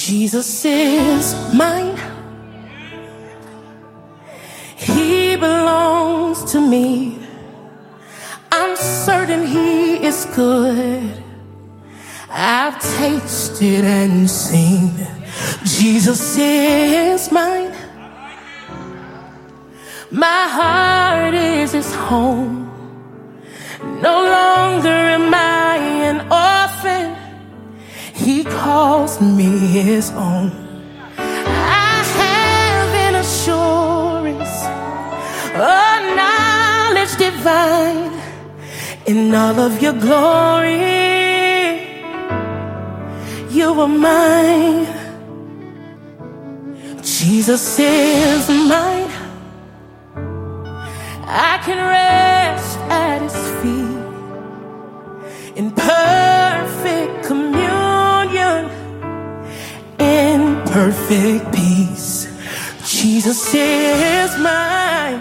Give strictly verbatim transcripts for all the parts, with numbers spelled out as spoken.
Jesus is mine. He belongs to me. I'm certain he is good. I've tasted and seen. Jesus is mine. My heart is his home. No longer am I an orphan. He calls me his own. I have an assurance, a knowledge divine in all of your glory. You are mine. Jesus is mine. I can rest at his feet in perfect communion, in perfect peace. Jesus is mine.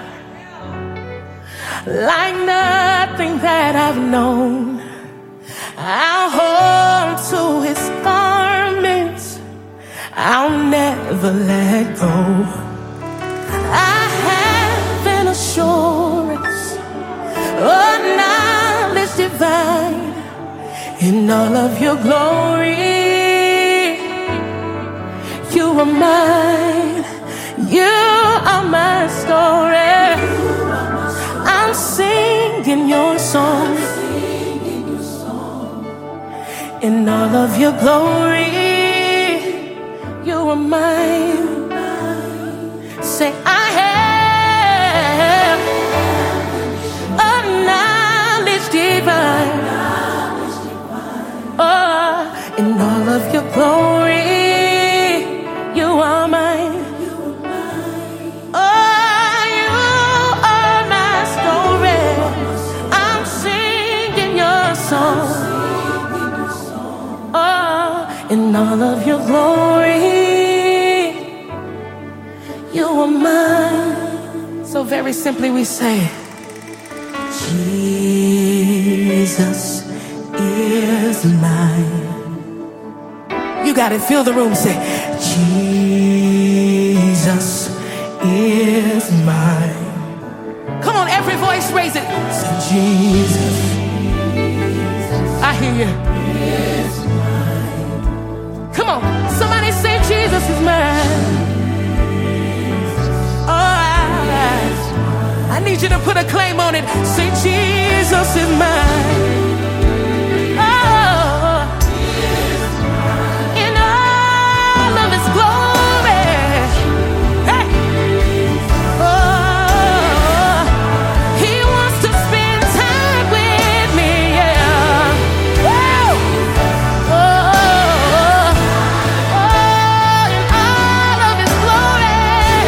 Like nothing that I've known, I'll hold to his garments. I'll never let go. I have an assurance, a knowledge divine in all of your glory. You are mine. You are my story. I'm singing your song in all of your glory. You are mine. Say, I have a knowledge divine. Oh, in all of your glory, you are mine. Oh, you are my story. I'm singing your song. Oh, in all of your glory, you are mine. So very simply we say, Jesus is mine. You got it, fill the room, say, Jesus is mine. Come on, every voice raise it. Say, Jesus, I hear you. Come on, somebody say, Jesus is mine. I need you to put a claim on it. Say, Jesus is mine. Oh, in all of his glory. Hey. Oh, he wants to spend time with me. Yeah. Woo. Oh, oh, in all of his glory.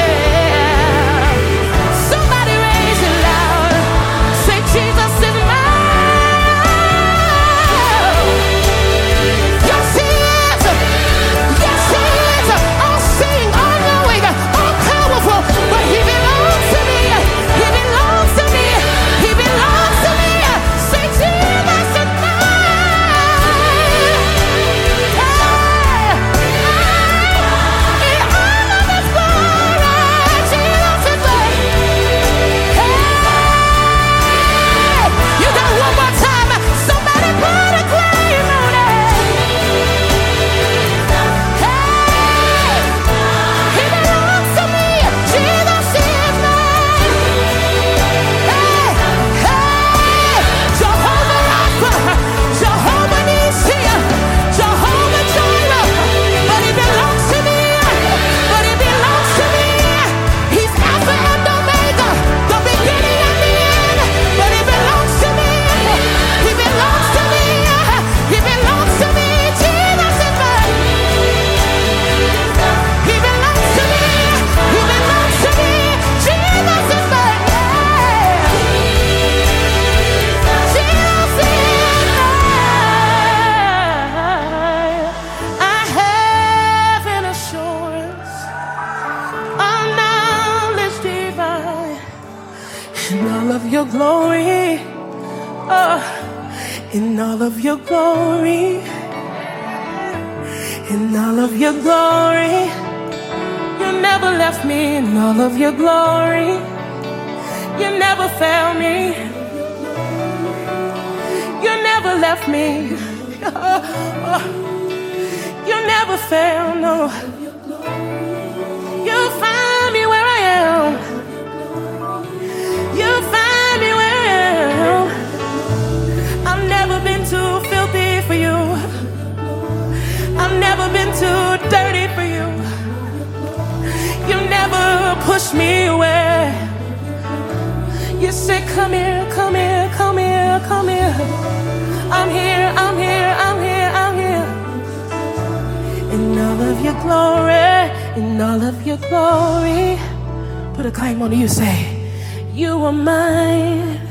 Somebody raise it loud. Say, Jesus is mine. Yes, he is. Yes, he is. All seeing, all knowing, all powerful. But he belongs to me. He belongs to me. He belongs to me. Say, Jesus is mine. Hey. In all of his glory, Jesus is mine. Hey. You got one more time. Somebody put a claim on it. Hey. He belongs to me. Jesus is mine. Hey. Hey. Jehovah Rapha. Jehovah Nissi. Jehovah Jireh. But he belongs to me. But he belongs to me. He's Alpha and Omega, the beginning and the end. But he belongs to me. He belongs to me. He belongs to me. Jesus is mine. He belongs to me. He belongs to me. Jesus is mine. Jesus is mine. I have an assurance, a knowledge divine in all of your glory. Oh, in all of your glory. In all of your glory, you never left me. In all of your glory, you never failed me. You never left me. You never failed, no. You find me where I am. You find me where I am. I've never been too filthy for you. I've never been too dirty for you. You never pushed me away. You said, come here, come here, come here, come here. I'm here, I'm here, I'm here, I'm here. In all of your glory, in all of your glory. Put a claim on you, say, you are mine.